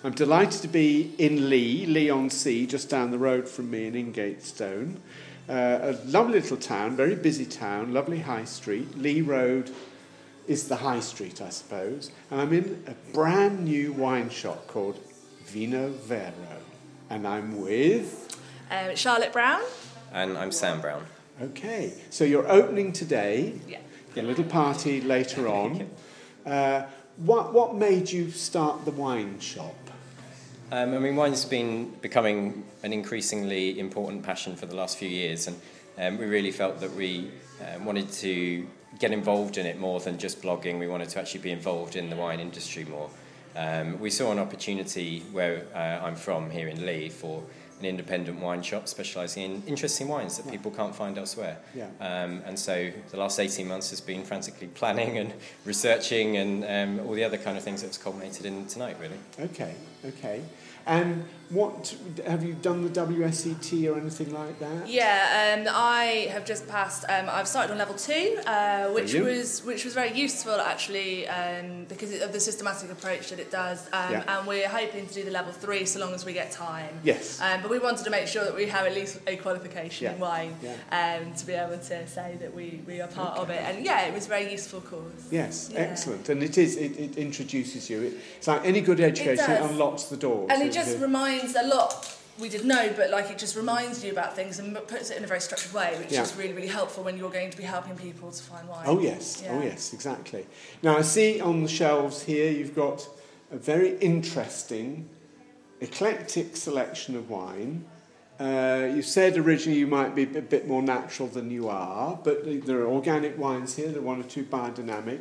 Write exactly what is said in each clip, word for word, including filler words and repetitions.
I'm delighted to be in Lee, Lee-on-Sea, just down the road from me in Ingatestone. Uh, a lovely little town, very busy town, lovely high street. Lee Road is the high street, I suppose. And I'm in a brand new wine shop called Vino Vero. And I'm with... Um, Charlotte Brown. And I'm Sam Brown. Okay, so you're opening today. Yeah. A little party later on. Uh, what what made you start the wine shop? Um, I mean, wine's been becoming an increasingly important passion for the last few years, and um, we really felt that we uh, wanted to get involved in it more than just blogging. We wanted to actually be involved in the wine industry more. Um, we saw an opportunity where uh, I'm from, here in Lee, for an independent wine shop specialising in interesting wines that people can't find elsewhere. Yeah. Um, and so the last eighteen months has been frantically planning and researching and um, all the other kind of things that's culminated in tonight, really. Okay, okay. And what, have you done the W S E T or anything like that? Yeah, um, I have just passed. Um, I've started on level two, uh, which Brilliant. was which was very useful actually, um, because of the systematic approach that it does. Um, Yeah. And we're hoping to do the level three so long as we get time. Yes. Um, but we wanted to make sure that we have at least a qualification Yeah. in wine, Yeah. um, to be able to say that we, we are part Okay. of it. And yeah, it was a very useful course. Yes, Yeah. excellent. And it is, it, it introduces you. It, it's like any good education, it, does. unlocks the doors. And it It- just it- reminds a lot, we did know, but like it just reminds you about things and puts it in a very structured way, which Yeah. is really, really helpful when you're going to be helping people to find wine. Oh yes, Yeah. oh yes, exactly. Now I see on the shelves here you've got a very interesting, eclectic selection of wine. Uh, you said originally you might be a bit more natural than you are, but there are organic wines here, there are one or two biodynamic,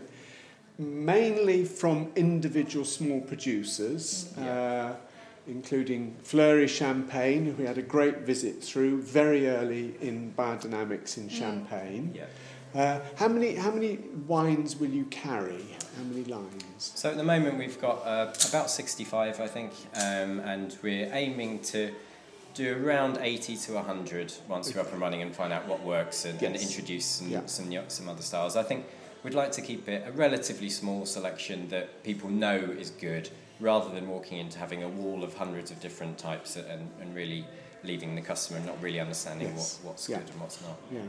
mainly from individual small producers, Mm. uh, including Fleury Champagne, who we had a great visit through very early in biodynamics in Champagne. Yeah. Uh, how many how many wines will you carry? How many lines? So at the moment we've got uh, about sixty-five, I think, um, and we're aiming to do around eighty to one hundred once we're up and running and find out what works and, and Yes. introduce some, Yeah. some new- some other styles. I think we'd like to keep it a relatively small selection that people know is good, rather than walking into having a wall of hundreds of different types and, and really leaving the customer not really understanding Yes. what, what's Yeah. good and what's not. Yeah.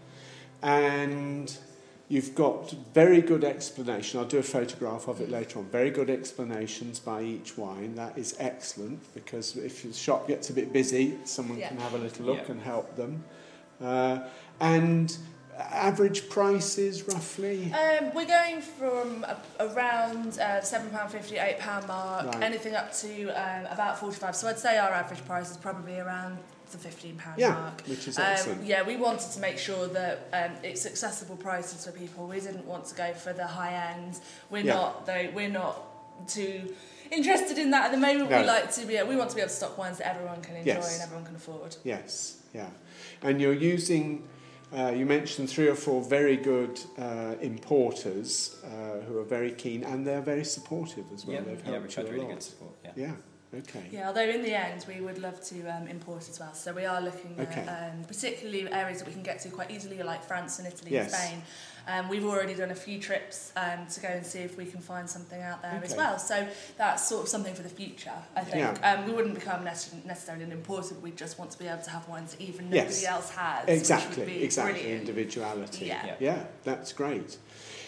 And you've got very good explanation. I'll do a photograph of it later on. Very good explanations by each wine. That is excellent, because if the shop gets a bit busy, someone Yeah. can have a little look Yeah. and help them. Uh, and average prices, roughly? Um, we're going from a, around uh, seven pounds fifty, eight pounds mark, Right. anything up to um, about forty-five. So I'd say our average price is probably around the fifteen pounds Yeah, mark. which is Um, excellent. yeah, we wanted to make sure that um, it's accessible prices for people. We didn't want to go for the high end. We're Yeah. not though. We're not too interested in that at the moment. No. We like to be. We want to be able to stock wines that everyone can enjoy Yes. and everyone can afford. Yes, yeah. And you're using, uh, you mentioned three or four very good uh, importers uh, who are very keen, and they're very supportive as well. Yeah, They've yeah, helped we've you had a really lot. good support. Yeah. Yeah, okay. Yeah, although in the end we would love to um, import as well. So we are looking Okay. at um, particularly areas that we can get to quite easily, like France and Italy Yes. and Spain. Um, we've already done a few trips um, to go and see if we can find something out there as Okay. well. So that's sort of something for the future, I think. Yeah. Um, we wouldn't become nec- necessarily an importer, we'd just want to be able to have wines that even Yes. nobody else has. Exactly, which would be exactly, brilliant. individuality. Yeah. Yeah. Yeah, that's great.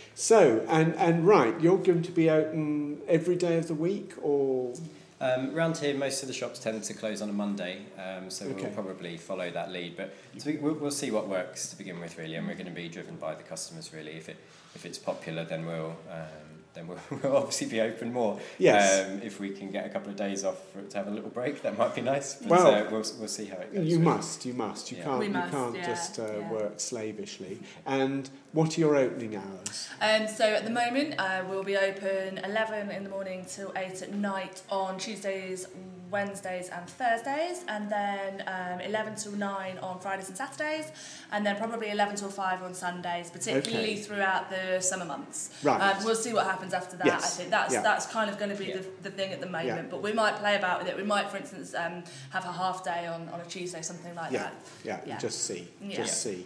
So, and, and right, you're going to be open every day of the week, or... Um, around here, most of the shops tend to close on a Monday, um, so Okay. we'll probably follow that lead. But so we, we'll, we'll see what works to begin with, really, and we're going to be driven by the customers, really. If it if it's popular, then we'll um, then we'll, we'll obviously be open more. Yes. Um, if we can get a couple of days off for it to have a little break, that might be nice. But Well, uh, we'll we'll see how it goes. You really. must, you must. You Yeah. can't, We you must, can't yeah, just uh, yeah. work slavishly. And what are your opening hours? Um, so at the moment, uh, we'll be open eleven in the morning till eight at night on Tuesdays, Wednesdays and Thursdays, and then um, eleven till nine on Fridays and Saturdays, and then probably eleven till five on Sundays, particularly Okay. throughout the summer months. Right. Um, we'll see what happens after that. Yes. I think that's Yeah. that's kind of going to be Yeah. the, the thing at the moment, Yeah. but we might play about with it. We might, for instance, um, have a half day on, on a Tuesday, something like Yeah, that. yeah, Yeah. just see, Yeah. just see.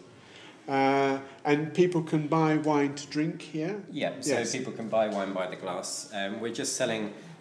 Uh, and people can buy wine to drink here? Yeah, so Yes. people can buy wine by the glass. Um, we're just selling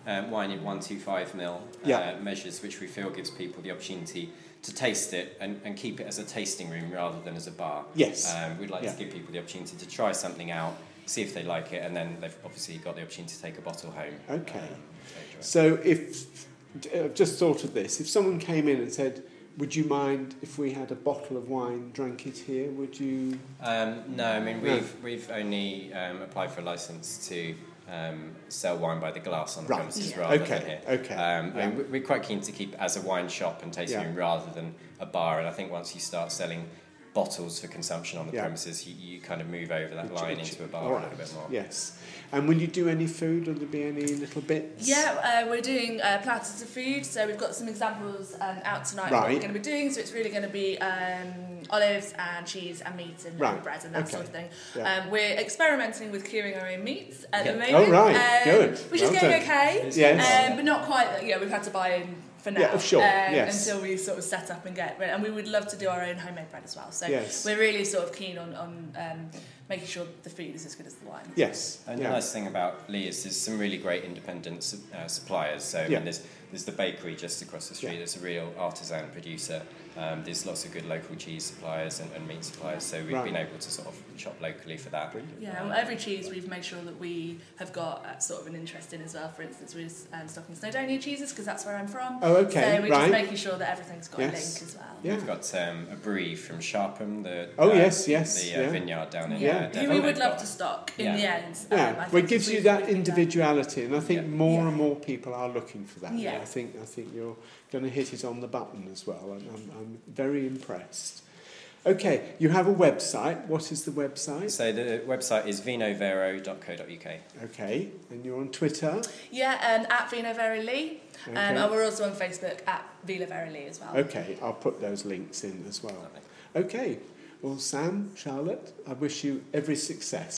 um, wine in one twenty-five milliliter uh, Yeah. measures, which we feel gives people the opportunity to taste it and, and keep it as a tasting room rather than as a bar. Yes. Um, we'd like Yeah. to give people the opportunity to try something out, see if they like it, and then they've obviously got the opportunity to take a bottle home. Okay. Um, to enjoy. So if, I've just thought of this, if someone came in and said, would you mind if we had a bottle of wine, drank it here, would you? Um, no, I mean, No. we've, we've only um, applied for a licence to um, sell wine by the glass on the Right. premises Yeah. rather Okay, than here. okay, Um, I yeah. mean, we- we're quite keen to keep it as a wine shop and tasting Yeah. room rather than a bar, and I think once you start selling bottles for consumption on the Yeah. premises, you, you kind of move over that Which- line which- into a bar all a right. little bit more. Yes. And will you do any food? Will there be any little bits? Yeah, uh, we're doing uh, platters of food, so we've got some examples um, out tonight of what Right. we're going to be doing. So it's really going to be um, olives and cheese and meat and, Right. and bread and that Okay. sort of thing. Yeah. Um, we're experimenting with curing our own meats at Yeah. the Oh, moment. right. um, Good. Which Well is going done. okay, Yes. um, but not quite. Yeah, we've had to buy in for now. Yeah, sure, um, yes. Until we sort of set up and get and we would love to do our own homemade bread as well. So Yes. we're really sort of keen on, on um, making sure the food is as good as the wine. Yes. And yeah. the nice thing about Lee is there's some really great independent su- uh, suppliers. So I Yeah. mean, there's there's the bakery just across the street. Yeah. That's a real artisan producer. Um, there's lots of good local cheese suppliers and, and meat suppliers. So we've Right. been able to sort of shop locally for that. Brilliant. Yeah, well, every cheese we've made sure that we have got uh, sort of an interest in as well. For instance, we're um, stocking Snowdonia cheeses because that's where I'm from. Oh, okay, So we're right. just making sure that everything's got Yes. a link as well. Yeah. We've got um, a brie from Sharpham, the Oh, uh, yes, yes, the uh, yeah. vineyard down in Yeah. uh, Who Devon. we would They've love got- to stock in Yeah. the end. Yeah, Um, I well, it think gives if you we- that if we can- individuality, and I think Yeah. more Yeah. and more people are looking for that. Yeah. I think I think you're going to hit it on the button as well, and I'm, I'm very impressed. Okay, you have a website. What is the website? So the website is vinovero dot co dot uk. Okay, and you're on Twitter. Yeah, and at Vino Very Lee. Um, Okay. and we're also on Facebook at Vila Very Lee as well. Okay, I'll put those links in as well. Okay, well, Sam, Charlotte, I wish you every success.